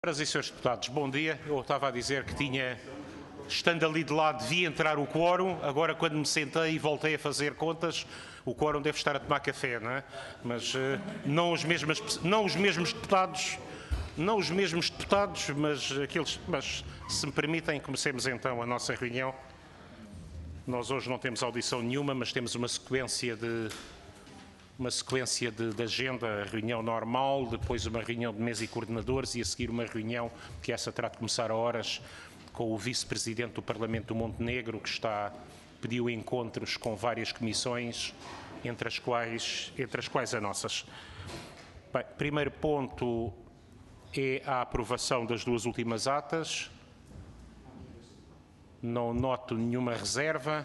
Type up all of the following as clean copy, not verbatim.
Senhoras e senhores deputados, bom dia. Eu estava a dizer que estando ali de lado, devia entrar o quórum. Agora, quando me sentei e voltei a fazer contas, o quórum deve estar a tomar café, não é? Mas não os mesmos deputados, mas se me permitem, comecemos então a nossa reunião. Nós hoje não temos audição nenhuma, mas temos uma sequência de agenda, reunião normal, depois uma reunião de mesa e coordenadores e a seguir uma reunião que essa terá de começar a horas com o vice-presidente do Parlamento do Montenegro, que pediu encontros com várias comissões, entre as quais a nossas. Bem, primeiro ponto é a aprovação das duas últimas atas. Não noto nenhuma reserva.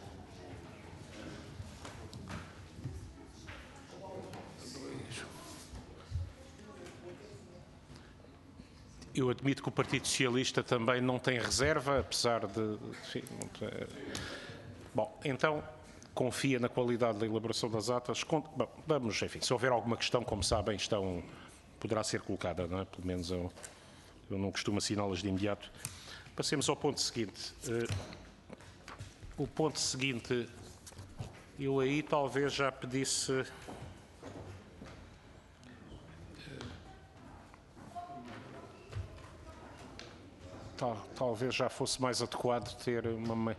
Eu admito que o Partido Socialista também não tem reserva, apesar de... Enfim, bom, então, confia na qualidade da elaboração das atas. Bom, vamos, enfim, se houver alguma questão, como sabem, poderá ser colocada, não é? Pelo menos eu não costumo assiná-las de imediato. Passemos ao ponto seguinte. O ponto seguinte, eu aí talvez já pedisse... Talvez já fosse mais adequado ter uma...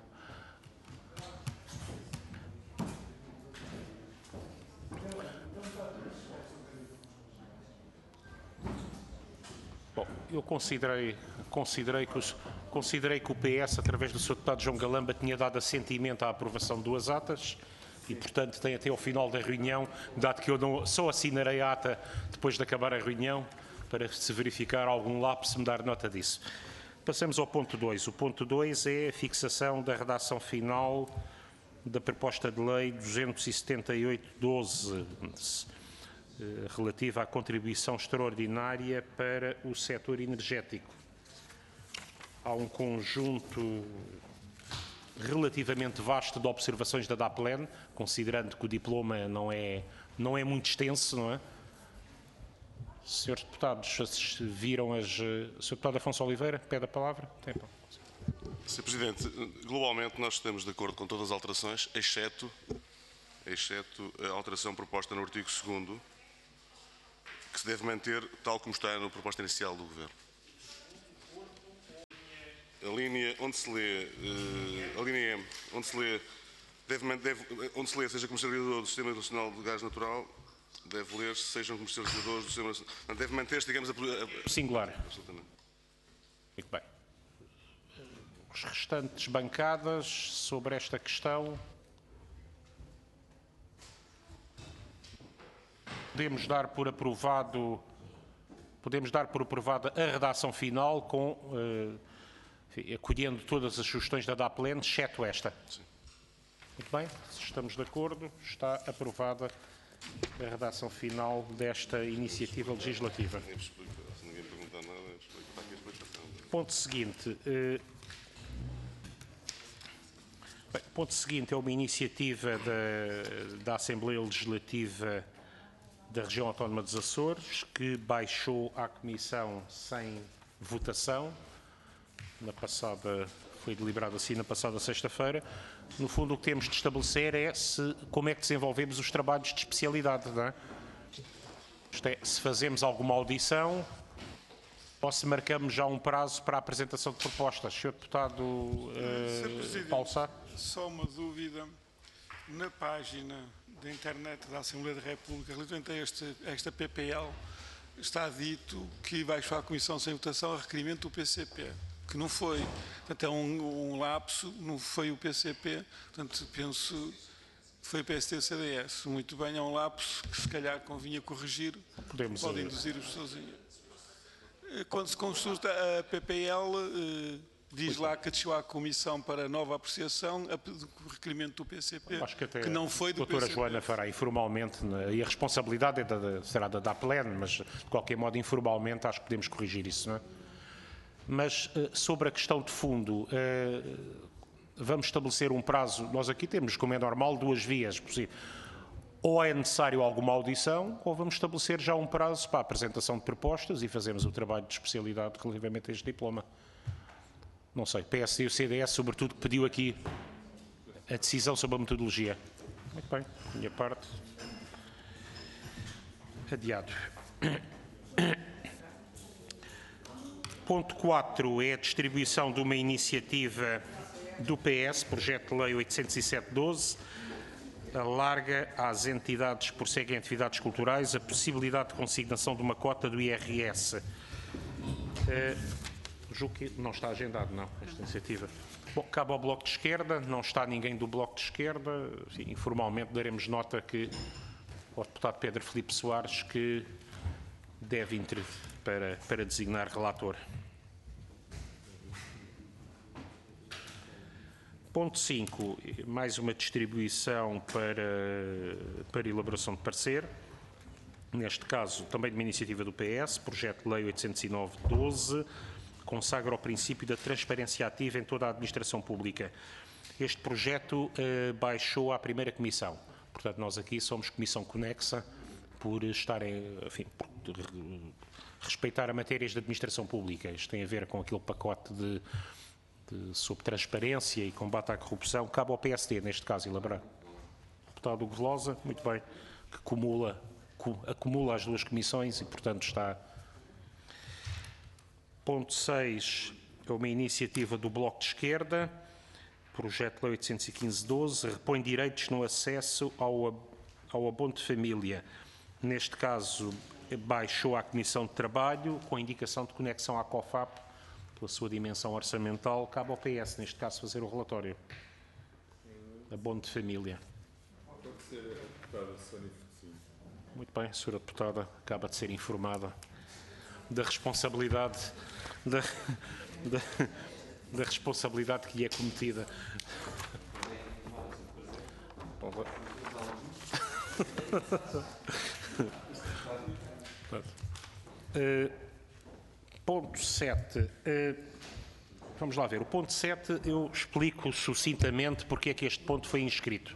Bom, eu considerei que o PS, através do Sr. Deputado João Galamba, tinha dado assentimento à aprovação de duas atas e, portanto, tem até ao final da reunião, dado que eu só assinarei a ata depois de acabar a reunião, para se verificar algum lapso, me dar nota disso. Passamos ao ponto 2. O ponto 2 é a fixação da redação final da proposta de lei 278/12, relativa à contribuição extraordinária para o setor energético. Há um conjunto relativamente vasto de observações da DAPLEN, considerando que o diploma não é muito extenso, não é? Senhores deputados, viram Sr. Deputado Afonso Oliveira, pede a palavra. Sr. Presidente, globalmente nós estamos de acordo com todas as alterações, exceto a alteração proposta no artigo 2º, que se deve manter tal como está na proposta inicial do Governo. A linha onde se lê, a linha M, onde se lê, seja comercializador do Sistema Nacional de Gás Natural, deve ler-se, sejam comercializadores do Sistema Nacional. Deve manter-se, digamos, a... Singular. Absolutamente. Muito bem. Os restantes bancadas sobre esta questão. Podemos dar por aprovada a redação final acolhendo todas as sugestões da DAPLEN, exceto esta. Sim. Muito bem, se estamos de acordo, está aprovada a redação final desta iniciativa legislativa. Se ninguém perguntar nada, está aqui a explicação. Ponto seguinte. Ponto seguinte é uma iniciativa da Assembleia Legislativa da Região Autónoma dos Açores, que baixou à Comissão sem votação. Foi deliberado assim na passada sexta-feira. No fundo, o que temos de estabelecer é como é que desenvolvemos os trabalhos de especialidade, não é? Isto é, se fazemos alguma audição ou se marcamos já um prazo para a apresentação de propostas. Sr. Deputado Paulo Sá. Só uma dúvida. Na página da internet da Assembleia da República, relativamente a esta PPL, está dito que baixou à Comissão sem votação a requerimento do PCP, que não foi. Portanto, é um lapso, não foi o PCP, portanto, penso que foi o PST e o CDS. Muito bem, é um lapso que se calhar convinha corrigir, pode induzir as pessoas em... Quando se consulta a PPL, diz lá que desceu à Comissão para nova apreciação o requerimento do PCP, Acho que até não foi do a doutora PCP. Joana fará informalmente, e a responsabilidade será da DAPLEN, mas de qualquer modo, informalmente, acho que podemos corrigir isso, não é? Mas sobre a questão de fundo, vamos estabelecer um prazo. Nós aqui temos, como é normal, duas vias possíveis. ou é necessário alguma audição, ou vamos estabelecer já um prazo para a apresentação de propostas e fazemos o trabalho de especialidade relativamente a este diploma. Não sei, PSD e o CDS, sobretudo, que pediu aqui a decisão sobre a metodologia. Muito bem, minha parte. Adiado. Ponto 4 é a distribuição de uma iniciativa do PS, Projeto de Lei 807/12, alarga às entidades que prosseguem atividades culturais a possibilidade de consignação de uma cota do IRS. Julgo que não está agendado, não, esta iniciativa. Bom, cabe ao Bloco de Esquerda, não está ninguém do Bloco de Esquerda. Enfim, informalmente daremos nota que ao deputado Pedro Filipe Soares que deve intervir para designar relator. Ponto 5, mais uma distribuição para elaboração de parecer. Neste caso, também de uma iniciativa do PS, Projeto de Lei 809/12, consagra o princípio da transparência ativa em toda a administração pública. Este projeto baixou à primeira comissão. Portanto, nós aqui somos comissão conexa por enfim, por respeitar a matérias de administração pública. Isto tem a ver com aquele pacote sobre transparência e combate à corrupção. Cabe ao PSD, neste caso, elaborar. Deputado Hugo Velosa, muito bem, que acumula as duas comissões e, portanto, está. Ponto 6 é uma iniciativa do Bloco de Esquerda, Projeto de Lei 815/12, repõe direitos no acesso ao abono de família. Neste caso, baixou à Comissão de Trabalho, com a indicação de conexão à COFAP, pela sua dimensão orçamental, cabe ao PS, neste caso, fazer o relatório. Abono de família. Pode ser a deputada Sónia Focinho. Muito bem, a senhora deputada acaba de ser informada da responsabilidade da responsabilidade que lhe é cometida. Ponto 7. Vamos lá ver. O ponto 7 eu explico sucintamente porque é que este ponto foi inscrito.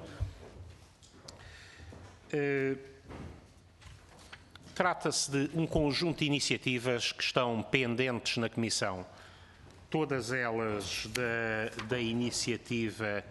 Trata-se de um conjunto de iniciativas que estão pendentes na Comissão. Todas elas da iniciativa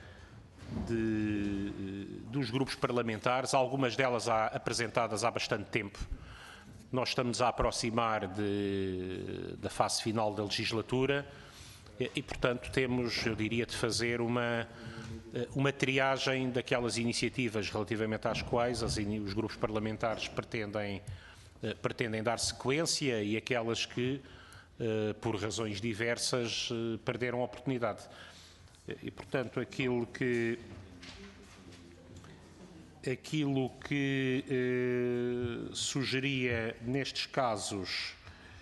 dos grupos parlamentares, algumas delas apresentadas há bastante tempo. Nós estamos a aproximar da fase final da legislatura e, portanto, temos, eu diria, de fazer uma triagem daquelas iniciativas relativamente às quais os grupos parlamentares pretendem dar sequência e aquelas que, por razões diversas, perderam a oportunidade. E, portanto, aquilo que sugeria nestes casos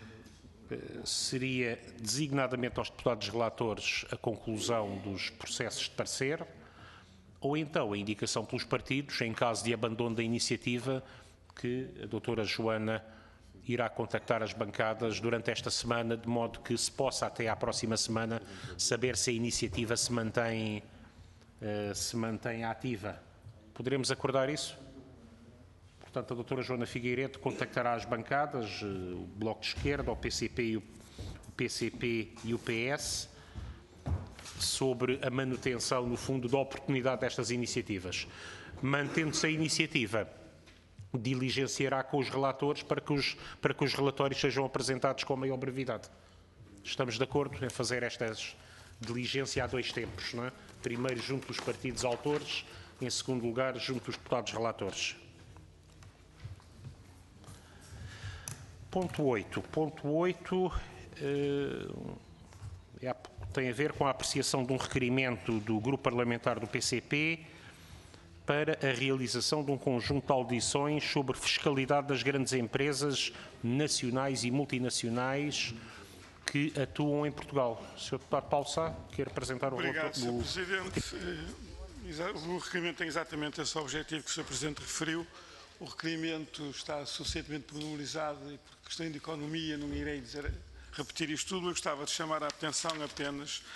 seria designadamente aos deputados relatores a conclusão dos processos de parecer ou então a indicação pelos partidos, em caso de abandono da iniciativa, que a doutora Joana irá contactar as bancadas durante esta semana, de modo que se possa até à próxima semana saber se a iniciativa se mantém ativa. Poderemos acordar isso? Portanto, a doutora Joana Figueiredo contactará as bancadas, o Bloco de Esquerda, o PCP e o PS, sobre a manutenção, no fundo, da oportunidade destas iniciativas. Mantendo-se a iniciativa, diligenciará com os relatores para que os relatórios sejam apresentados com a maior brevidade. Estamos de acordo em fazer esta diligência a dois tempos, não é? Primeiro junto dos partidos autores, em segundo lugar junto dos deputados relatores. Ponto 8. Ponto 8 tem a ver com a apreciação de um requerimento do Grupo Parlamentar do PCP para a realização de um conjunto de audições sobre fiscalidade das grandes empresas nacionais e multinacionais que atuam em Portugal. Sr. Deputado Paulo Sá, quer apresentar o relatório? Obrigado, Sr. Presidente. O requerimento tem exatamente esse objetivo que o Sr. Presidente referiu. O requerimento está suficientemente pormenorizado e por questão de economia não irei repetir isto tudo. Eu gostava de chamar a atenção apenas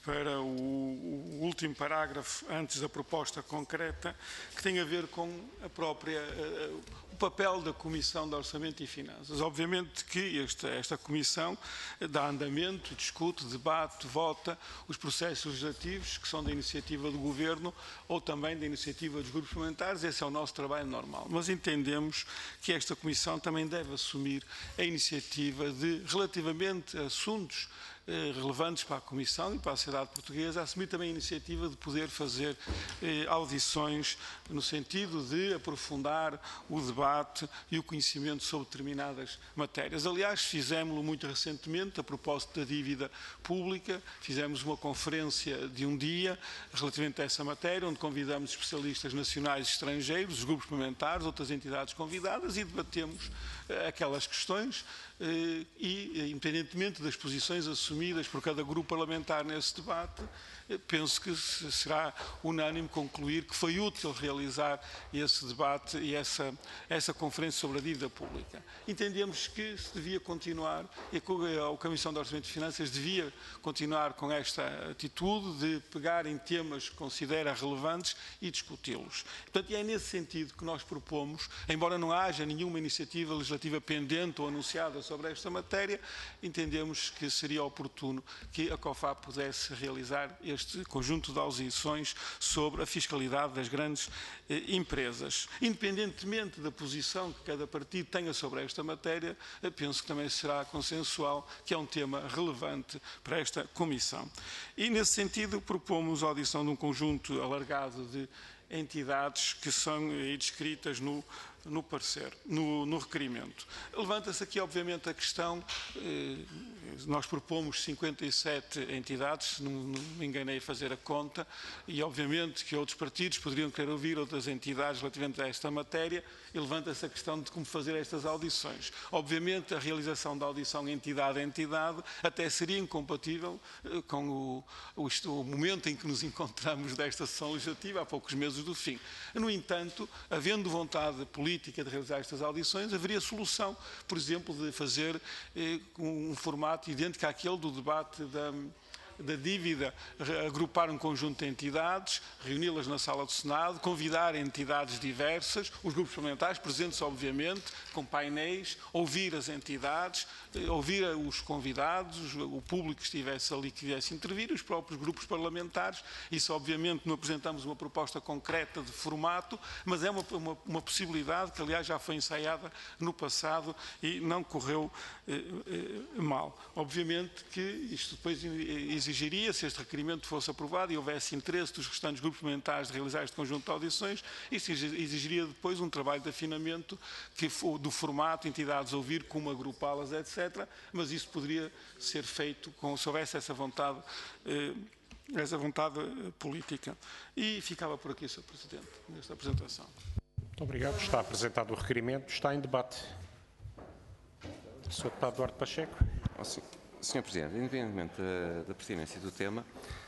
para o último parágrafo antes da proposta concreta, que tem a ver com a própria, o papel da Comissão de Orçamento e Finanças. Obviamente que esta Comissão dá andamento, discute, debate, vota os processos legislativos que são da iniciativa do Governo ou também da iniciativa dos grupos parlamentares. Esse é o nosso trabalho normal. Mas entendemos que esta Comissão também deve assumir a iniciativa de, relativamente a assuntos relevantes para a Comissão e para a sociedade portuguesa, assumir também a iniciativa de poder fazer audições no sentido de aprofundar o debate e o conhecimento sobre determinadas matérias. Aliás, fizemos-lo muito recentemente, a propósito da dívida pública, fizemos uma conferência de um dia relativamente a essa matéria, onde convidamos especialistas nacionais e estrangeiros, os grupos parlamentares, outras entidades convidadas, e debatemos aquelas questões e, independentemente das posições assumidas por cada grupo parlamentar nesse debate, penso que será unânime concluir que foi útil realizar esse debate e essa conferência sobre a dívida pública. Entendemos que se devia continuar, e a Comissão de Orçamento e Finanças devia continuar com esta atitude de pegar em temas que considera relevantes e discuti-los. Portanto, é nesse sentido que nós propomos, embora não haja nenhuma iniciativa legislativa pendente ou anunciada sobre esta matéria, entendemos que seria oportuno que a COFAP pudesse realizar este conjunto de audições sobre a fiscalidade das grandes empresas. Independentemente da posição que cada partido tenha sobre esta matéria, penso que também será consensual que é um tema relevante para esta Comissão. E, nesse sentido, propomos a audição de um conjunto alargado de entidades que são descritas no parecer, no requerimento. Levanta-se aqui, obviamente, a questão, nós propomos 57 entidades, se não me enganei a fazer a conta, e obviamente que outros partidos poderiam querer ouvir outras entidades relativamente a esta matéria, e levanta-se a questão de como fazer estas audições. Obviamente, a realização da audição entidade a entidade até seria incompatível com o momento em que nos encontramos desta sessão legislativa, há poucos meses do fim. No entanto, havendo vontade política de realizar estas audições, haveria solução, por exemplo, de fazer um formato idêntico àquele do debate da dívida, agrupar um conjunto de entidades, reuni-las na sala do Senado, convidar entidades diversas, os grupos parlamentares presentes, obviamente, com painéis, ouvir as entidades, ouvir os convidados, o público que estivesse ali, que viesse intervir, os próprios grupos parlamentares. Isso, obviamente, não apresentamos uma proposta concreta de formato, mas é uma possibilidade que, aliás, já foi ensaiada no passado e não correu mal. Obviamente que isto depois exigiria, se este requerimento fosse aprovado e houvesse interesse dos restantes grupos parlamentares de realizar este conjunto de audições, isso exigiria depois um trabalho de afinamento do formato, entidades a ouvir, como agrupá-las, etc. Mas isso poderia ser feito se houvesse essa vontade política. E ficava por aqui, Sr. Presidente, nesta apresentação. Muito obrigado. Está apresentado o requerimento. Está em debate. Sr. Deputado Duarte Pacheco. Sr. Presidente, independentemente da pertinência do tema,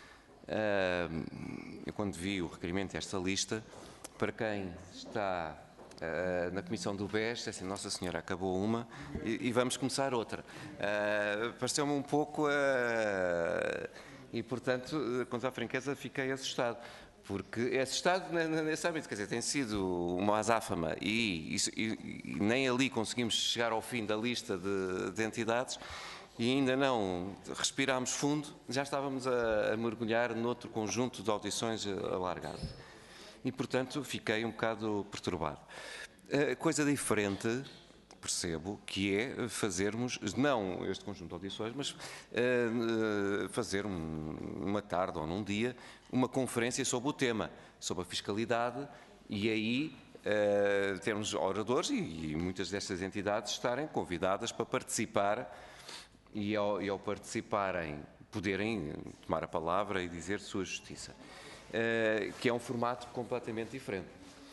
eu quando vi o requerimento desta lista, para quem está na Comissão do BES, assim, Nossa Senhora, acabou uma e vamos começar outra. Pareceu-me um pouco e, portanto, quanto à franqueza, fiquei assustado. Porque é assustado nesse âmbito, quer dizer, tem sido uma azáfama e nem ali conseguimos chegar ao fim da lista de entidades e ainda não respirámos fundo, já estávamos a mergulhar noutro conjunto de audições alargado. E, portanto, fiquei um bocado perturbado. Coisa diferente, percebo, que é fazermos, não este conjunto de audições, mas fazer uma tarde ou num dia, uma conferência sobre o tema, sobre a fiscalidade, e aí termos oradores e muitas destas entidades estarem convidadas para participar e ao participarem poderem tomar a palavra e dizer sua justiça, que é um formato completamente diferente.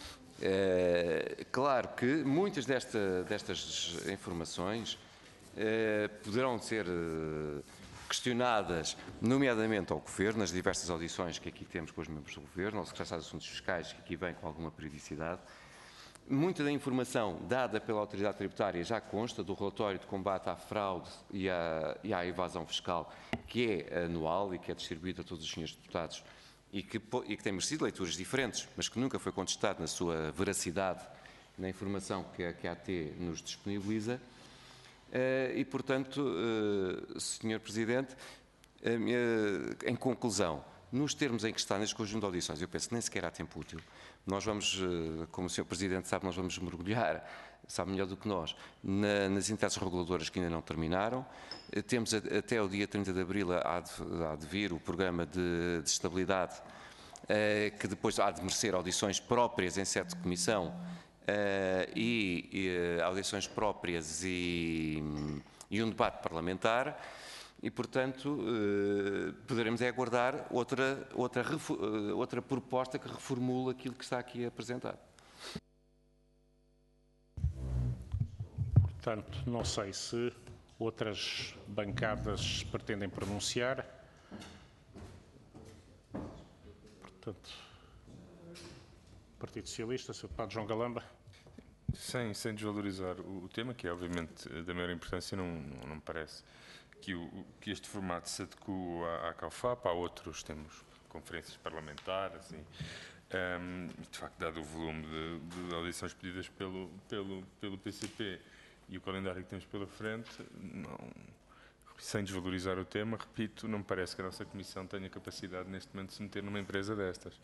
Claro que muitas destas informações poderão ser questionadas, nomeadamente ao Governo, nas diversas audições que aqui temos com os membros do Governo, ao Secretário de Assuntos Fiscais, que aqui vem com alguma periodicidade, Muita da informação dada pela autoridade tributária já consta do relatório de combate à fraude e à evasão fiscal, que é anual e que é distribuído a todos os senhores deputados e que tem merecido leituras diferentes, mas que nunca foi contestado na sua veracidade na informação que a AT nos disponibiliza. E, portanto, Sr. Presidente, em conclusão, nos termos em que está neste conjunto de audições, eu penso que nem sequer há tempo útil. Nós vamos, como o Sr. Presidente sabe, nós vamos mergulhar, sabe melhor do que nós, nas entidades reguladoras que ainda não terminaram. Temos até o dia 30 de Abril há de vir o programa de estabilidade, que depois há de merecer audições próprias em sede de comissão, audições próprias e um debate parlamentar. E, portanto, poderemos aguardar outra proposta que reformule aquilo que está aqui apresentado. Portanto, não sei se outras bancadas pretendem pronunciar. Portanto, Partido Socialista, Sr. Deputado João Galamba. Sem desvalorizar o tema, que é obviamente da maior importância, não me parece que este formato se adequa à CAUFAP. Há outros, temos conferências parlamentares e, de facto, dado o volume de audições pedidas pelo PCP e o calendário que temos pela frente, sem desvalorizar o tema, repito, não me parece que a nossa Comissão tenha capacidade neste momento de se meter numa empresa destas.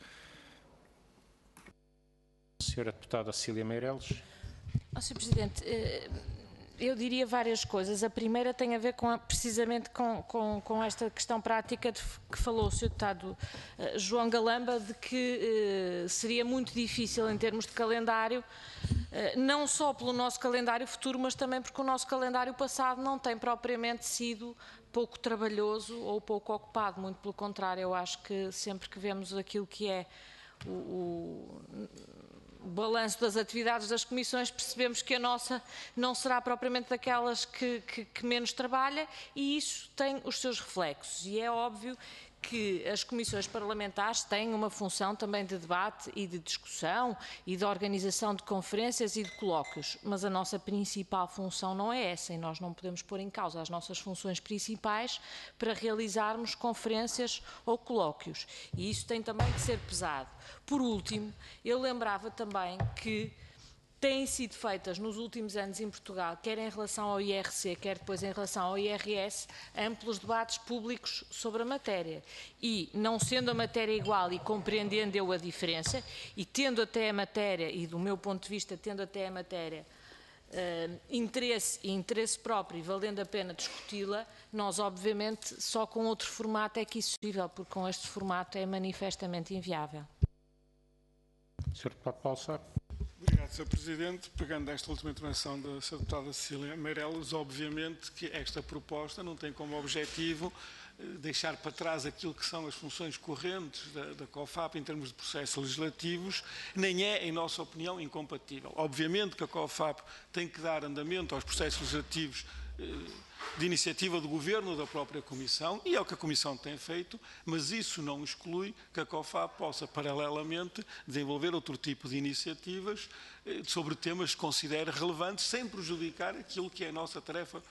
Senhora Deputada Cecília Meireles. Sr. Presidente, eu diria várias coisas. A primeira tem a ver precisamente com esta questão prática que falou o Sr. Deputado João Galamba, de que seria muito difícil em termos de calendário, não só pelo nosso calendário futuro, mas também porque o nosso calendário passado não tem propriamente sido pouco trabalhoso ou pouco ocupado. Muito pelo contrário, eu acho que sempre que vemos aquilo que é o balanço das atividades das comissões, percebemos que a nossa não será propriamente daquelas que menos trabalha, e isso tem os seus reflexos. E é óbvio que as comissões parlamentares têm uma função também de debate e de discussão e de organização de conferências e de colóquios, mas a nossa principal função não é essa, e nós não podemos pôr em causa as nossas funções principais para realizarmos conferências ou colóquios, e isso tem também que ser pesado. Por último, eu lembrava também que têm sido feitas nos últimos anos em Portugal, quer em relação ao IRC, quer depois em relação ao IRS, amplos debates públicos sobre a matéria. E, não sendo a matéria igual e compreendendo eu a diferença, e tendo até a matéria, e do meu ponto de vista, tendo até a matéria interesse próprio e valendo a pena discuti-la, nós, obviamente, só com outro formato é que isso é possível, porque com este formato é manifestamente inviável. Sr. Deputado Paulo Sá. Obrigado, Sr. Presidente. Pegando esta última intervenção da Sra. Deputada Cecília Meireles, obviamente que esta proposta não tem como objetivo deixar para trás aquilo que são as funções correntes da COFAP em termos de processos legislativos, nem é, em nossa opinião, incompatível. Obviamente que a COFAP tem que dar andamento aos processos legislativos de iniciativa do Governo, da própria Comissão, e é o que a Comissão tem feito, mas isso não exclui que a COFAP possa, paralelamente, desenvolver outro tipo de iniciativas sobre temas que considere relevantes, sem prejudicar aquilo que é a nossa tarefa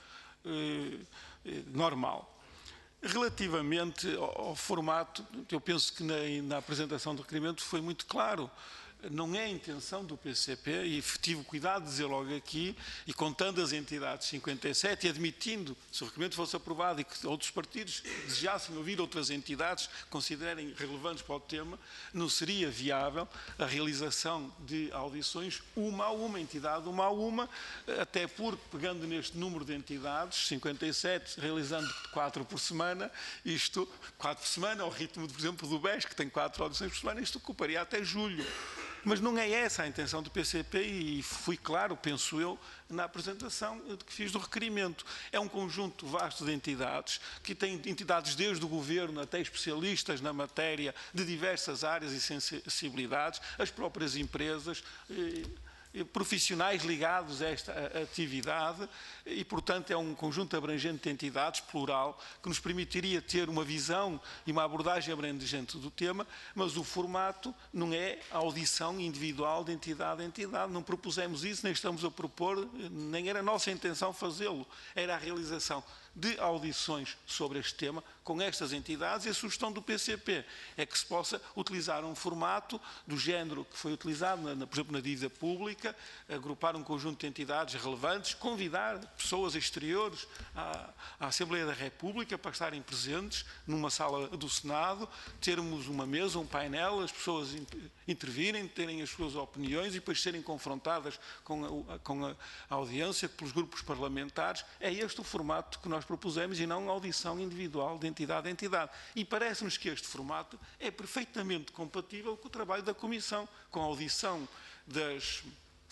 normal. Relativamente ao formato, eu penso que na apresentação do requerimento foi muito claro. Não é a intenção do PCP, e tive cuidado de dizer logo aqui, e contando as entidades 57 e admitindo, se o requerimento fosse aprovado e que outros partidos desejassem ouvir outras entidades que considerem relevantes para o tema, não seria viável a realização de audições uma a uma, entidade uma a uma, até porque, pegando neste número de entidades, 57, realizando 4 por semana, isto, 4 por semana, ao ritmo, por exemplo, do BES, que tem 4 audições por semana, isto ocuparia até julho. Mas não é essa a intenção do PCP, e fui claro, penso eu, na apresentação que fiz do requerimento. É um conjunto vasto de entidades, que tem entidades desde o Governo até especialistas na matéria de diversas áreas e sensibilidades, as próprias empresas, profissionais ligados a esta atividade e, portanto, é um conjunto abrangente de entidades, plural, que nos permitiria ter uma visão e uma abordagem abrangente do tema, mas o formato não é a audição individual de entidade a entidade. Não propusemos isso, nem estamos a propor, nem era a nossa intenção fazê-lo. Era a realização de audições sobre este tema com estas entidades, e a sugestão do PCP é que se possa utilizar um formato do género que foi utilizado, por exemplo, na dívida pública, agrupar um conjunto de entidades relevantes, convidar pessoas exteriores à Assembleia da República para estarem presentes numa sala do Senado, termos uma mesa, um painel, as pessoas intervirem, terem as suas opiniões e depois serem confrontadas com a audiência pelos grupos parlamentares. É este o formato que nós propusemos e não a audição individual de entidade a entidade. E parece-nos que este formato é perfeitamente compatível com o trabalho da Comissão, com a audição das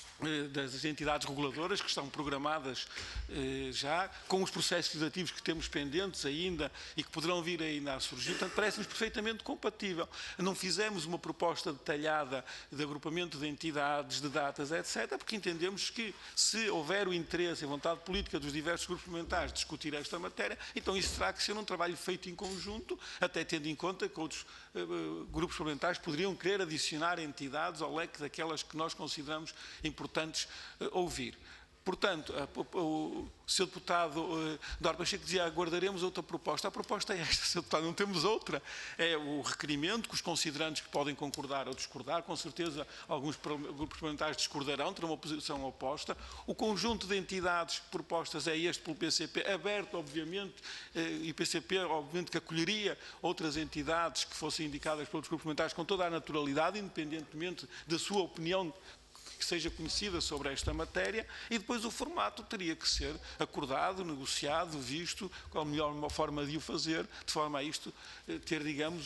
entidades reguladoras que estão programadas já, com os processos legislativos que temos pendentes ainda e que poderão vir ainda a surgir. Portanto, parece-nos perfeitamente compatível. Não fizemos uma proposta detalhada de agrupamento de entidades, de datas, etc., porque entendemos que, se houver o interesse e a vontade política dos diversos grupos parlamentares de discutir esta matéria, então isso terá que ser um trabalho feito em conjunto, até tendo em conta que outros grupos parlamentares poderiam querer adicionar entidades ao leque daquelas que nós consideramos importantes ouvir. Portanto, o Sr. Deputado Duarte Pacheco dizia: aguardaremos outra proposta. A proposta é esta, Sr. Deputado, não temos outra. É o requerimento, que os considerantes que podem concordar ou discordar, com certeza alguns grupos parlamentares discordarão, terão uma posição oposta. O conjunto de entidades propostas é este pelo PCP, aberto, obviamente, e o PCP, obviamente, que acolheria outras entidades que fossem indicadas pelos grupos parlamentares com toda a naturalidade, independentemente da sua opinião que seja conhecida sobre esta matéria, e depois o formato teria que ser acordado, negociado, visto qual a melhor forma de o fazer, de forma a isto ter, digamos,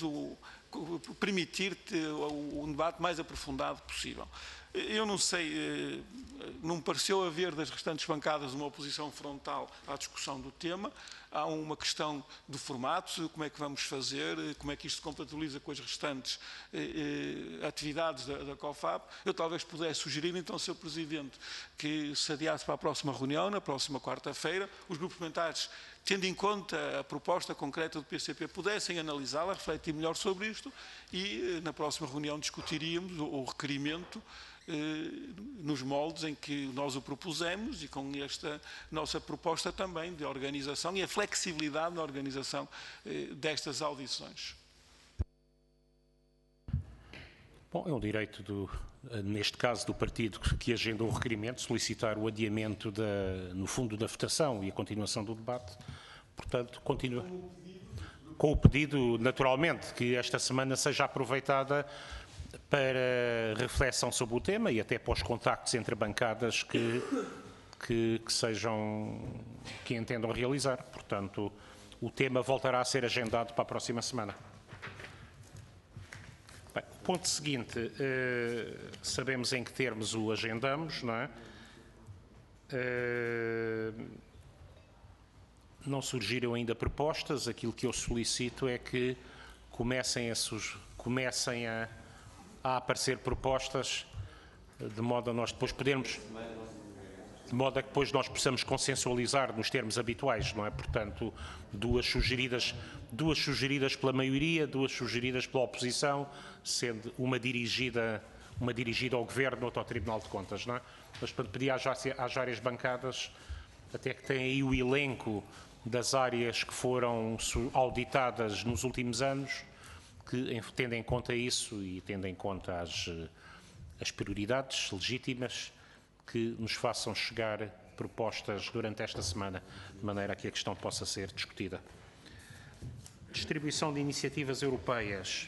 permitir o debate mais aprofundado possível. Eu não sei, não me pareceu haver das restantes bancadas uma oposição frontal à discussão do tema. Há uma questão do formato, como é que vamos fazer, como é que isto se compatibiliza com as restantes atividades da COFAP. Eu talvez pudesse sugerir, então, Sr. Presidente, que se adiasse para a próxima reunião, na próxima quarta-feira, os grupos parlamentares, tendo em conta a proposta concreta do PCP, pudessem analisá-la, refletir melhor sobre isto e, na próxima reunião, discutiríamos o requerimento nos moldes em que nós o propusemos e com esta nossa proposta também de organização e a flexibilidade na organização destas audições. Bom, é um direito, neste caso, do partido que agenda o requerimento, solicitar o adiamento, no fundo, da votação e a continuação do debate. Portanto, continua com o pedido, naturalmente, que esta semana seja aproveitada para reflexão sobre o tema e até para os contactos entre bancadas que entendam realizar. Portanto, o tema voltará a ser agendado para a próxima semana. Bem, o ponto seguinte, sabemos em que termos o agendamos, não é? Não surgiram ainda propostas. Aquilo que eu solicito é que comecem a aparecer propostas, de modo a nós depois podermos, de modo a que depois nós possamos consensualizar nos termos habituais, não é? Portanto, duas sugeridas pela maioria, duas sugeridas pela oposição, sendo uma dirigida ao Governo, outra ao Tribunal de Contas, não é? Mas, portanto, pedi às áreas bancadas, até que têm aí o elenco das áreas que foram auditadas nos últimos anos, que, tendo em conta isso e tendo em conta as prioridades legítimas, que nos façam chegar propostas durante esta semana, de maneira a que a questão possa ser discutida. Distribuição de iniciativas europeias.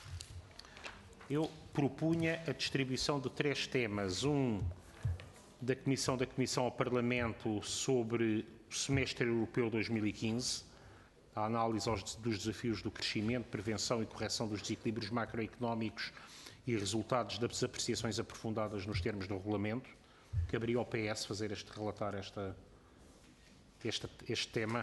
Eu propunha a distribuição de 3 temas. Um da Comissão ao Parlamento sobre o Semestre Europeu 2015, a análise dos desafios do crescimento, prevenção e correção dos desequilíbrios macroeconómicos e resultados das apreciações aprofundadas nos termos do regulamento. Caberia ao PS fazer relatar este tema.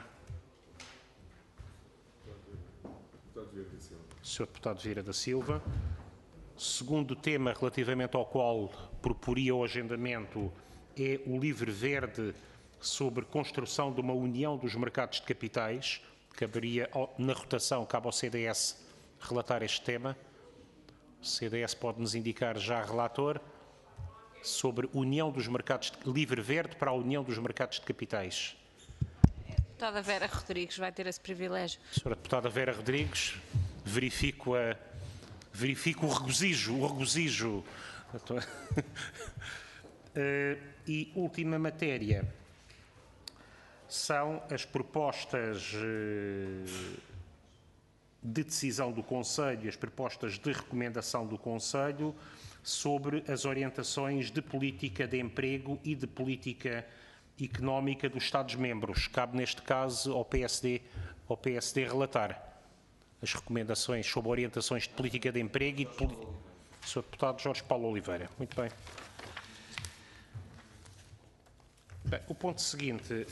Sr. Deputado Vieira da Silva. Segundo tema relativamente ao qual proporia o agendamento é o livre verde sobre construção de uma união dos mercados de capitais. Caberia, na rotação, cabe ao CDS relatar este tema. O CDS pode-nos indicar já, relator, sobre união dos mercados, livre verde para a união dos mercados de capitais. A deputada Vera Rodrigues vai ter esse privilégio. Senhora deputada Vera Rodrigues, verifico o regozijo. E última matéria são as propostas de decisão do Conselho, as propostas de recomendação do Conselho sobre as orientações de política de emprego e de política económica dos Estados-membros. Cabe, neste caso, ao PSD relatar as recomendações sobre orientações de política de emprego e de política. Sr. Deputado Jorge Paulo Oliveira. Muito bem. Bem, o ponto seguinte.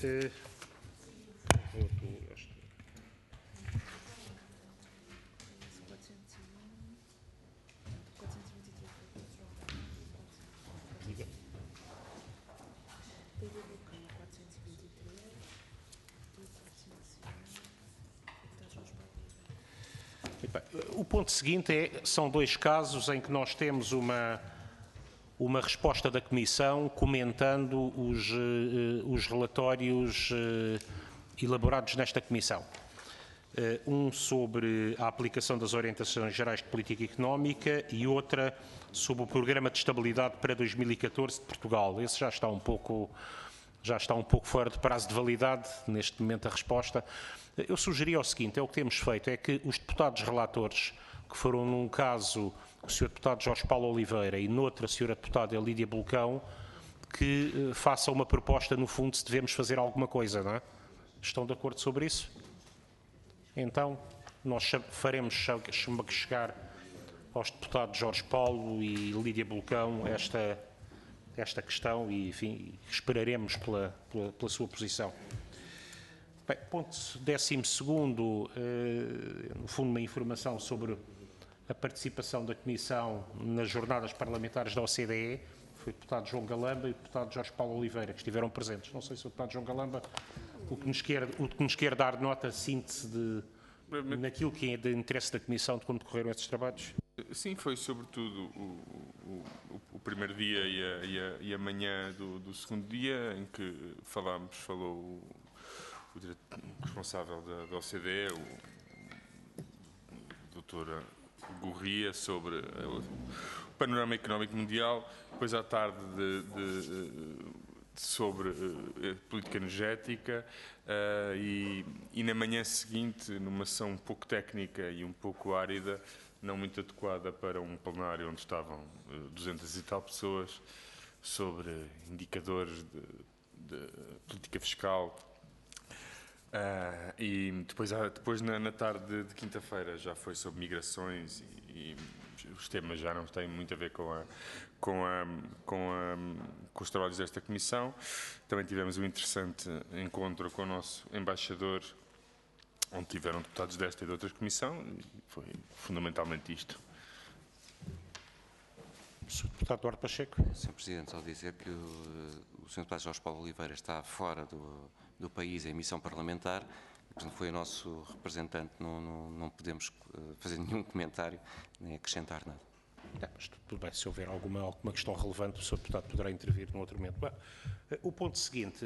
O ponto seguinte são dois casos em que nós temos uma resposta da Comissão comentando os relatórios elaborados nesta Comissão. Um sobre a aplicação das orientações gerais de política económica e outra sobre o Programa de Estabilidade para 2014 de Portugal. Esse já está um pouco fora de prazo de validade, neste momento, a resposta. Eu sugeria o seguinte, o que temos feito é que os deputados relatores, que foram num caso o Sr. Deputado Jorge Paulo Oliveira e noutra a Sra. Deputada Lídia Bulcão, que façam uma proposta, no fundo, se devemos fazer alguma coisa, não é? Estão de acordo sobre isso? Então, nós faremos chegar aos deputados Jorge Paulo e Lídia Bulcão esta questão e, enfim, esperaremos pela sua posição. Bem, ponto 12º, no fundo, uma informação sobre a participação da Comissão nas jornadas parlamentares da OCDE. Foi o deputado João Galamba e o deputado Jorge Paulo Oliveira, que estiveram presentes. Não sei se o deputado João Galamba, o que nos quer dar nota, síntese naquilo que é de interesse da Comissão de como decorreram esses trabalhos. Sim, foi sobretudo o primeiro dia e a manhã do segundo dia, em que falou o responsável da OCDE, o Dr. Gurria, sobre o panorama económico mundial, depois à tarde sobre política energética e na manhã seguinte, numa sessão um pouco técnica e um pouco árida, não muito adequada para um plenário onde estavam 200 e tal pessoas, sobre indicadores de política fiscal. E depois na tarde de quinta-feira já foi sobre migrações e os temas já não têm muito a ver com os trabalhos desta Comissão. Também tivemos um interessante encontro com o nosso embaixador, onde tiveram deputados desta e de outras comissões, e foi fundamentalmente isto. Sr. Deputado Duarte Pacheco. Sr. Presidente, ao dizer que o Sr. Deputado Jorge Paulo Oliveira está fora do país em missão parlamentar, portanto foi o nosso representante, não podemos fazer nenhum comentário nem acrescentar nada. Mas tudo bem, se houver alguma questão relevante, o Sr. Deputado poderá intervir num outro momento. O ponto seguinte,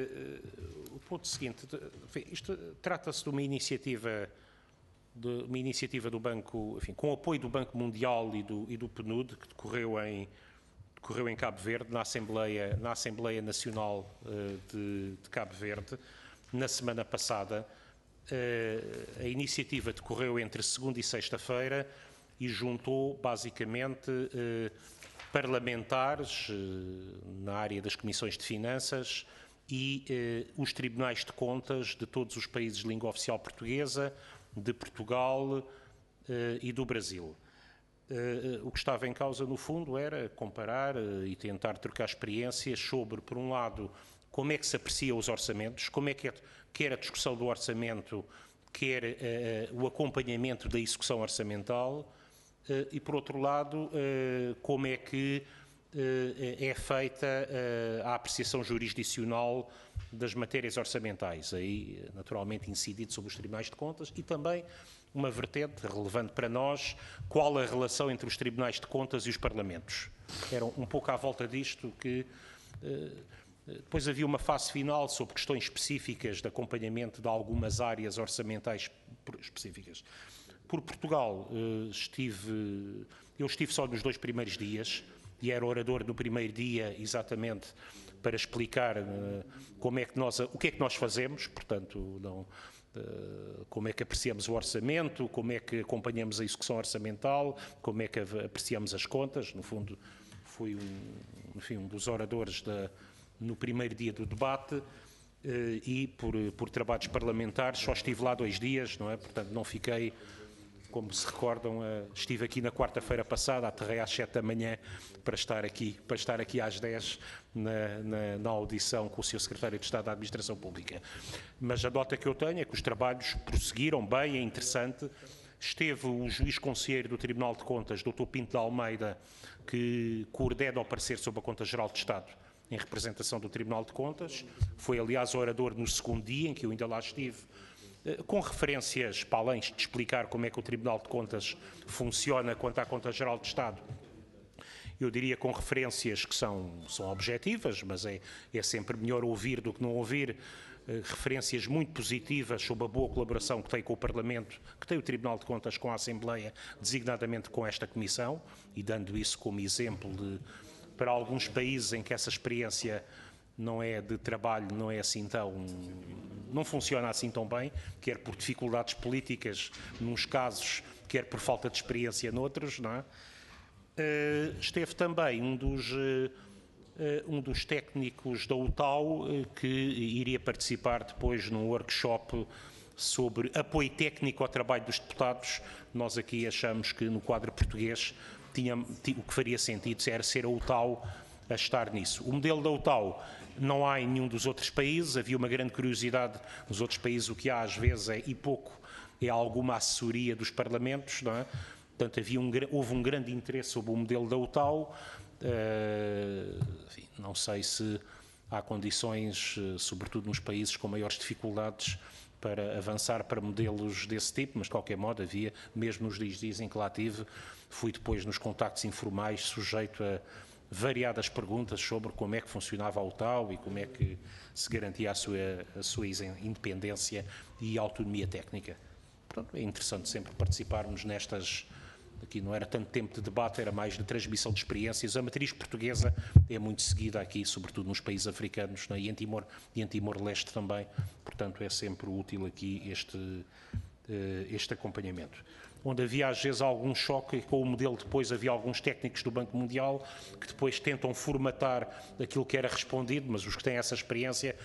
isto trata-se de uma iniciativa do Banco, enfim, com o apoio do Banco Mundial e do PNUD, que decorreu em Cabo Verde, na Assembleia Nacional de Cabo Verde, na semana passada. A iniciativa decorreu entre segunda e sexta-feira e juntou, basicamente, parlamentares na área das comissões de finanças e os tribunais de contas de todos os países de língua oficial portuguesa, de Portugal e do Brasil. O que estava em causa, no fundo, era comparar e tentar trocar experiências sobre, por um lado, como é que se aprecia os orçamentos, como é que quer a discussão do orçamento, quer o acompanhamento da execução orçamental, e, por outro lado, como é que é feita a apreciação jurisdicional das matérias orçamentais, aí naturalmente incidido sobre os tribunais de contas, e também uma vertente relevante para nós, qual a relação entre os tribunais de contas e os parlamentos. Era um pouco à volta disto que depois havia uma fase final sobre questões específicas de acompanhamento de algumas áreas orçamentais específicas. Por Portugal, eu estive só nos 2 primeiros dias, e era orador no primeiro dia exatamente para explicar como é que o que é que nós fazemos, portanto, como é que apreciamos o orçamento, como é que acompanhamos a execução orçamental, como é que apreciamos as contas. No fundo, fui um dos oradores no primeiro dia do debate, e por trabalhos parlamentares só estive lá 2 dias, não é? Portanto, não fiquei... Como se recordam, estive aqui na quarta-feira passada, aterrei às 7 da manhã para estar aqui às 10 na audição com o Sr. Secretário de Estado da Administração Pública. Mas a nota que eu tenho é que os trabalhos prosseguiram bem, é interessante. Esteve o juiz conselheiro do Tribunal de Contas, Dr. Pinto de Almeida, que coordena o parecer sobre a Conta Geral de Estado em representação do Tribunal de Contas. Foi, aliás, orador no segundo dia, em que eu ainda lá estive, com referências, para além de explicar como é que o Tribunal de Contas funciona quanto à Conta Geral de Estado, eu diria com referências que são objetivas, mas é sempre melhor ouvir do que não ouvir, referências muito positivas sobre a boa colaboração que tem com o Parlamento, que tem o Tribunal de Contas com a Assembleia, designadamente com esta Comissão, e dando isso como exemplo para alguns países em que essa experiência não é de trabalho, não funciona assim tão bem, quer por dificuldades políticas nos casos, quer por falta de experiência noutros, não é? Esteve também um dos técnicos da UTAU que iria participar depois num workshop sobre apoio técnico ao trabalho dos deputados. Nós aqui achamos que no quadro português o que faria sentido era ser a UTAU a estar nisso. O modelo da UTAU não há em nenhum dos outros países, havia uma grande curiosidade nos outros países, o que há às vezes é alguma assessoria dos parlamentos, não é? Portanto, houve um grande interesse sobre o modelo da UTAU. Enfim, não sei se há condições, sobretudo nos países com maiores dificuldades, para avançar para modelos desse tipo, mas de qualquer modo havia, mesmo nos dias em que lá tive, fui depois nos contactos informais sujeito a variadas perguntas sobre como é que funcionava a UTAU e como é que se garantia a sua independência e autonomia técnica. Portanto, é interessante sempre participarmos nestas... Aqui não era tanto tempo de debate, era mais de transmissão de experiências. A matriz portuguesa é muito seguida aqui, sobretudo nos países africanos, né? E em Timor-Leste também. Portanto, é sempre útil aqui este acompanhamento. Onde havia às vezes algum choque com o modelo, depois havia alguns técnicos do Banco Mundial que depois tentam formatar aquilo que era respondido, mas os que têm essa experiência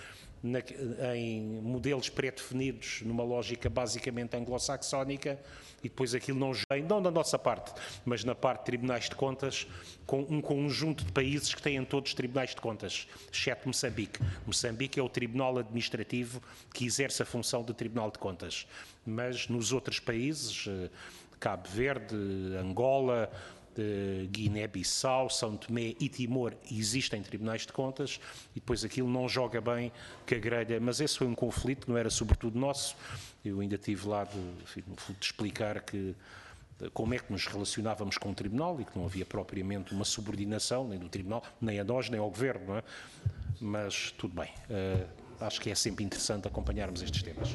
em modelos pré-definidos, numa lógica basicamente anglo-saxónica, e depois aquilo não vem, não da nossa parte, mas na parte de tribunais de contas, com um conjunto de países que têm todos tribunais de contas, exceto Moçambique. Moçambique é o tribunal administrativo que exerce a função de tribunal de contas. Mas nos outros países, Cabo Verde, Angola, Guiné-Bissau, São Tomé e Timor, existem tribunais de contas e depois aquilo não joga bem com a grelha, mas esse foi um conflito, não era sobretudo nosso. Eu ainda tive lá de explicar como é que nos relacionávamos com o tribunal e que não havia propriamente uma subordinação nem do tribunal, nem a nós, nem ao governo, não é? Mas tudo bem, acho que é sempre interessante acompanharmos estes temas.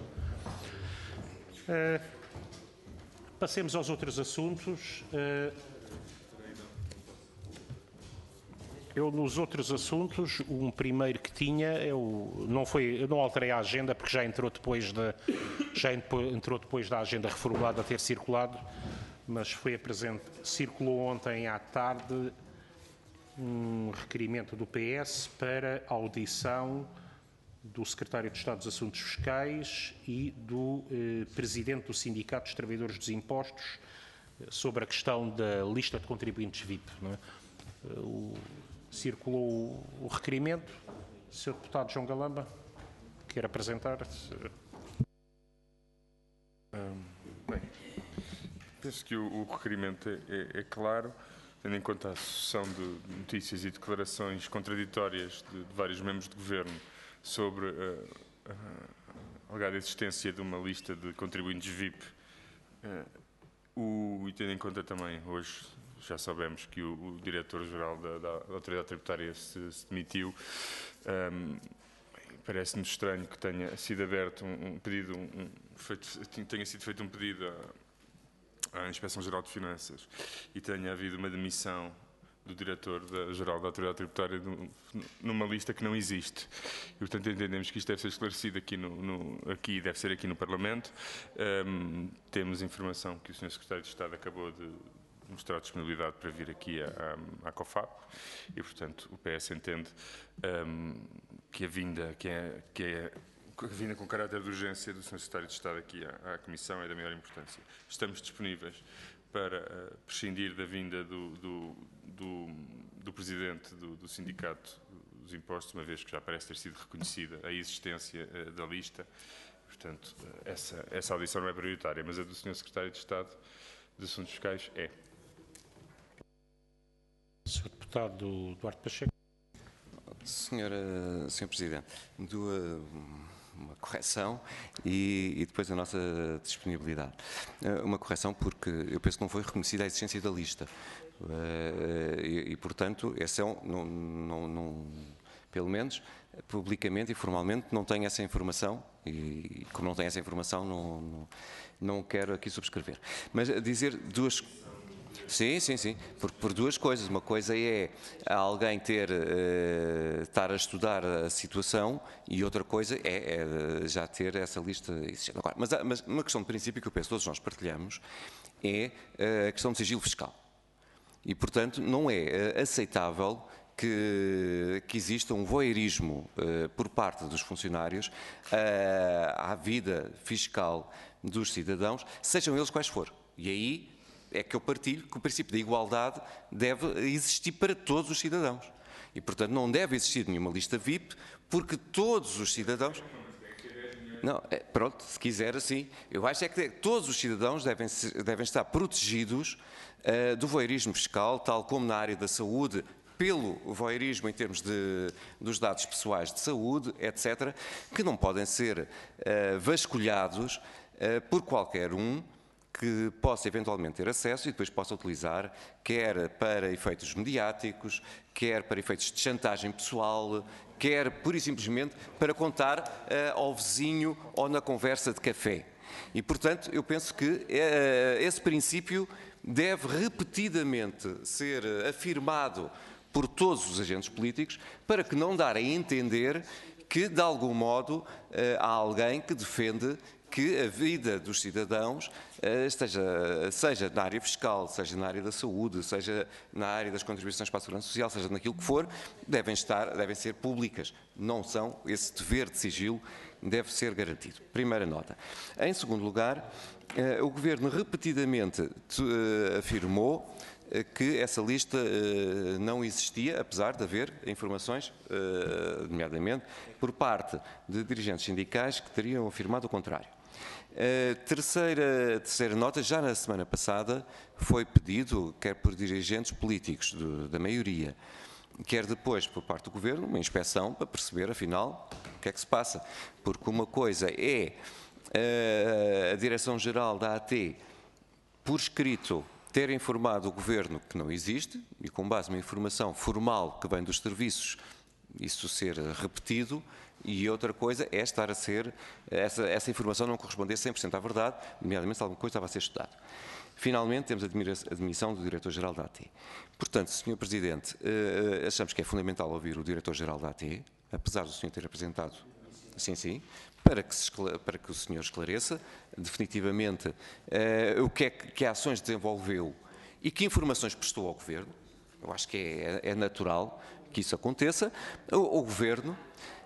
Passemos aos outros assuntos. Eu, nos outros assuntos, um primeiro que tinha, eu não alterei a agenda porque já entrou depois da agenda reformulada a ter circulado, mas circulou ontem à tarde um requerimento do PS para audição do Secretário de Estado dos Assuntos Fiscais e do Presidente do Sindicato dos Trabalhadores dos Impostos sobre a questão da lista de contribuintes VIP. Não é? Circulou o requerimento. Sr. Deputado João Galamba, quer apresentar? Bem, penso que o requerimento é claro, tendo em conta a sucessão de notícias e declarações contraditórias de vários membros de governo sobre a alegada existência de uma lista de contribuintes VIP, e tendo em conta também, hoje já sabemos que o diretor-geral da Autoridade Tributária se demitiu, parece-me estranho que tenha sido aberto um pedido, tenha sido feito um pedido à Inspeção-Geral de Finanças e tenha havido uma demissão do diretor-geral da Autoridade Tributária numa lista que não existe. E, portanto, entendemos que isto deve ser esclarecido aqui deve ser aqui no Parlamento. Temos informação que o Sr. Secretário de Estado acabou de mostrar disponibilidade para vir aqui à COFAP e, portanto, o PS entende que a vinda com caráter de urgência do Sr. Secretário de Estado aqui à Comissão é da maior importância. Estamos disponíveis para prescindir da vinda do Presidente do Sindicato dos Impostos, uma vez que já parece ter sido reconhecida a existência da lista. Portanto, essa audição não é prioritária, mas a do Sr. Secretário de Estado dos Assuntos Fiscais é. Sr. Deputado Duarte Pacheco. Sr. Presidente, uma correção e depois a nossa disponibilidade. Uma correção porque eu penso que não foi reconhecida a existência da lista. Portanto, esse pelo menos publicamente e formalmente não tenho essa informação e como não tenho essa informação não quero aqui subscrever. Mas dizer duas. Sim, por duas coisas. Uma coisa é alguém estar a estudar a situação e outra coisa é já ter essa lista existente. Agora, mas uma questão de princípio que eu penso que todos nós partilhamos é a questão do sigilo fiscal. E, portanto, não é aceitável que exista um voyeurismo por parte dos funcionários à vida fiscal dos cidadãos, sejam eles quais forem. E aí é que eu partilho que o princípio da igualdade deve existir para todos os cidadãos. E, portanto, não deve existir nenhuma lista VIP, porque todos os cidadãos... Não, pronto, se quiser assim. Eu acho que todos os cidadãos devem estar protegidos do voyeurismo fiscal, tal como na área da saúde, pelo voyeurismo em termos dos dados pessoais de saúde, etc., que não podem ser vasculhados por qualquer um que possa eventualmente ter acesso e depois possa utilizar, quer para efeitos mediáticos, quer para efeitos de chantagem pessoal, quer pura e simplesmente para contar ao vizinho ou na conversa de café. E, portanto, eu penso que esse princípio deve repetidamente ser afirmado por todos os agentes políticos para que não dar a entender que, de algum modo, há alguém que defende que a vida dos cidadãos, seja na área fiscal, seja na área da saúde, seja na área das contribuições para a segurança social, seja naquilo que for, devem ser públicas. Não são, esse dever de sigilo deve ser garantido. Primeira nota. Em segundo lugar, o Governo repetidamente afirmou que essa lista não existia, apesar de haver informações, nomeadamente, por parte de dirigentes sindicais que teriam afirmado o contrário. Terceira nota, já na semana passada foi pedido, quer por dirigentes políticos da maioria, quer depois por parte do Governo, uma inspeção para perceber, afinal, o que é que se passa. Porque uma coisa é a Direção-Geral da AT, por escrito, ter informado o Governo que não existe, e com base numa informação formal que vem dos serviços, isso ser repetido, e outra coisa é estar a ser, essa informação não corresponder 100% à verdade, nomeadamente se alguma coisa estava a ser estudada. Finalmente, temos a admissão do Diretor-Geral da AT. Portanto, Sr. Presidente, achamos que é fundamental ouvir o Diretor-Geral da AT, apesar do Sr. ter apresentado, sim, para que o Sr. esclareça definitivamente o que ações desenvolveu e que informações prestou ao Governo. Eu acho que é natural que isso aconteça. O Governo,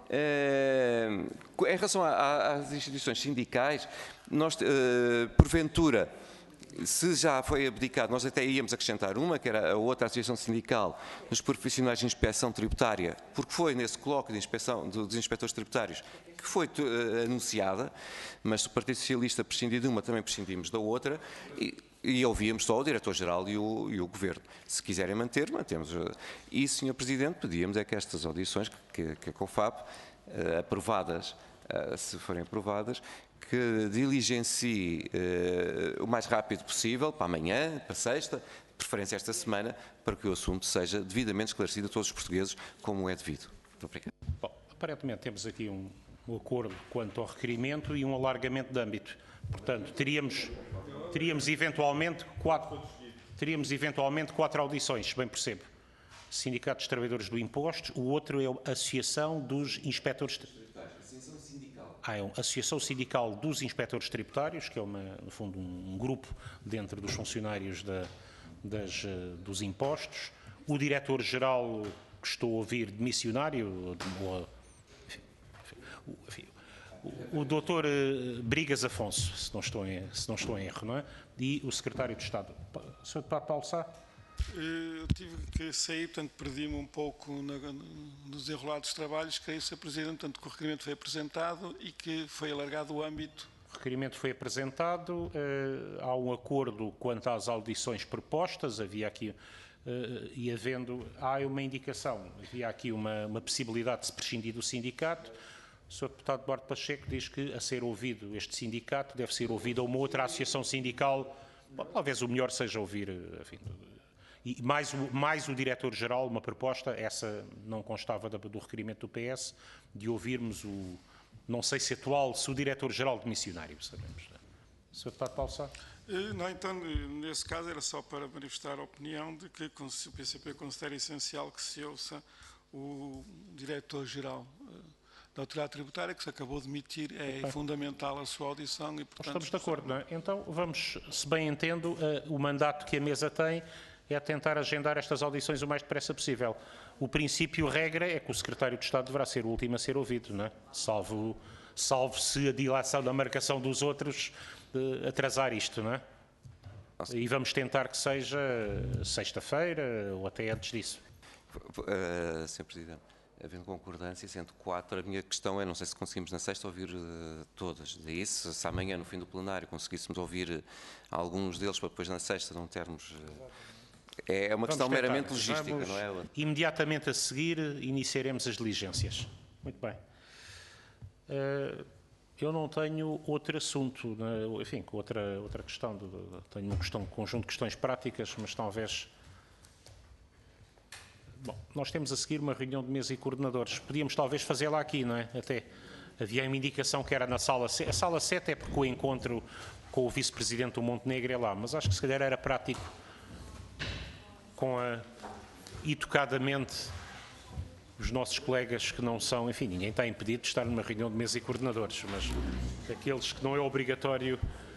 em relação às instituições sindicais, nós, porventura, se já foi abdicado, nós até íamos acrescentar uma, que era a outra associação sindical dos profissionais de inspeção tributária, porque foi nesse colóquio de inspeção dos inspectores tributários que foi anunciada, mas se o Partido Socialista prescindir de uma, também prescindimos da outra, E ouvíamos só o Diretor-Geral e o Governo. Se quiserem manter, mantemos. E, Sr. Presidente, pedíamos é que estas audições, que a COFAP, aprovadas, se forem aprovadas, que diligencie o mais rápido possível, para amanhã, para sexta, de preferência esta semana, para que o assunto seja devidamente esclarecido a todos os portugueses, como é devido. Muito obrigado. Bom, aparentemente temos aqui um acordo quanto ao requerimento e um alargamento de âmbito. Portanto, teríamos eventualmente quatro audições, se bem percebo. Sindicato dos Trabalhadores do Imposto, o outro é a Associação dos Inspectores... é a Associação Sindical dos Inspectores Tributários, que é, no fundo, um grupo dentro dos funcionários dos impostos. O Diretor-Geral, que estou a ouvir, de missionário, o Dr. Brigas Afonso, se não estou em erro, não é? E o Secretário de Estado. Sr. Deputado Paulo Sá? Eu tive que sair, portanto, perdi-me um pouco nos enrolados trabalhos. Creio, Sr. Presidente, portanto, que o requerimento foi apresentado e que foi alargado o âmbito. O requerimento foi apresentado, há um acordo quanto às audições propostas, havia aqui, e há uma indicação, havia aqui uma possibilidade de se prescindir do sindicato. O Sr. Deputado Duarte Pacheco diz que, a ser ouvido este sindicato, deve ser ouvido a uma outra associação sindical. Bom, talvez o melhor seja ouvir, enfim, e mais o Diretor-Geral, uma proposta, essa não constava do requerimento do PS, de ouvirmos não sei se atual, se o Diretor-Geral de missionário, sabemos. Sr. Deputado Paulo Sá? Não, então, nesse caso, era só para manifestar a opinião de que o PCP considera essencial que se ouça o Diretor-Geral da Autoridade Tributária, que se acabou de demitir, é fundamental a sua audição e, portanto... Nós estamos de acordo, não é? Então, vamos, se bem entendo, o mandato que a mesa tem é tentar agendar estas audições o mais depressa possível. O princípio, regra, é que o Secretário de Estado deverá ser o último a ser ouvido, não é? Salvo se a dilação da marcação dos outros atrasar isto, não é? E vamos tentar que seja sexta-feira ou até antes disso. Sr. Presidente, havendo concordância, sendo 4, a minha questão é, não sei se conseguimos na sexta ouvir todas. Daí, se amanhã, no fim do plenário, conseguíssemos ouvir alguns deles para depois na sexta não termos... É uma questão meramente logística, não é? Imediatamente a seguir, iniciaremos as diligências. Muito bem. Eu não tenho outro assunto, enfim, outra questão. Tenho um conjunto de questões práticas, mas talvez... Bom, nós temos a seguir uma reunião de mesa e coordenadores. Podíamos talvez fazê-la aqui, não é? Até havia uma indicação que era na sala 7. A sala 7 é porque o encontro com o vice-presidente do Montenegro é lá, mas acho que se calhar era prático educadamente os nossos colegas que não são, enfim, ninguém está impedido de estar numa reunião de mesa e coordenadores, mas aqueles que não é obrigatório